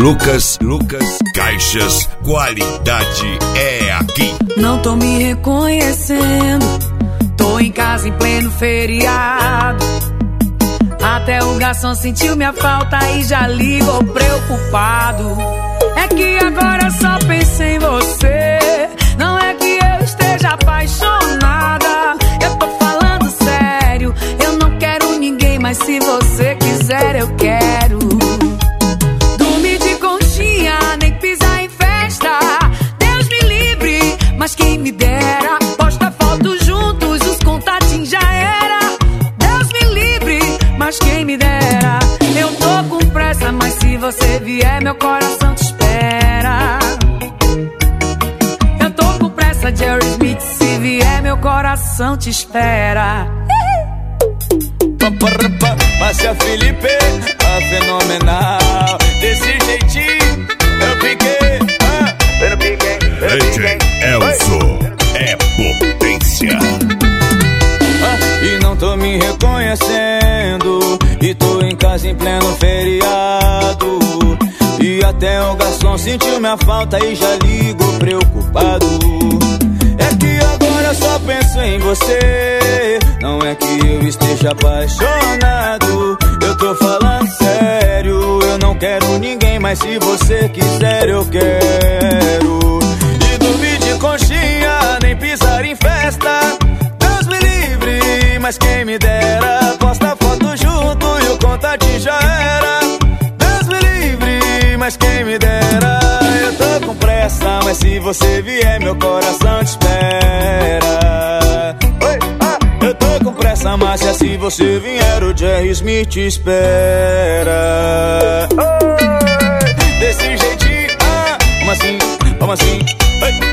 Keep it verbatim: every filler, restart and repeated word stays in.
Lucas, Lucas, Caixas, qualidade é aqui. Não tô me reconhecendo, tô em casa em pleno feriado. Até o garçom sentiu minha falta e já ligou preocupado. É que agora só penso em você, não é que eu esteja apaixonada. Eu tô falando sério, eu não quero ninguém, mas se você quiser eu quero. Dormir de conchinha, nem pisar em festa, Deus me livre, mas quem me dera. Posta foto juntos, os contatinhos já era. Deus me livre, mas quem me dera. Eu tô com pressa, mas se você vier meu coração te espera. Eu tô com pressa, Jerry Smith, se vier meu coração te espera. Márcia Felipe, a fenomenal. Desse jeitinho eu piquei, ah, eu piquei, eu piquei. D J Elzo é potência. Ah, e não tô me reconhecendo, e tô em casa em pleno feriado. E até o garçom sentiu minha falta e já ligou preocupado. É que agora eu só penso em você, não é que eu esteja apaixonado. Eu tô falando sério, eu não quero ninguém, mas se você quiser eu quero. E dormir de conchinha, nem pisar em festa, Deus me livre, mas quem me dera. Posta foto junto e o contatinho já era. Deus me livre, mas quem me dera. Eu tô com pressa, mas se você vier meu coração te espera. Oi, ah, eu tô com pressa, Márcia, se você vier o Jerry Smith te espera. Oi, desse jeitinho, ah, como assim, como assim, oi.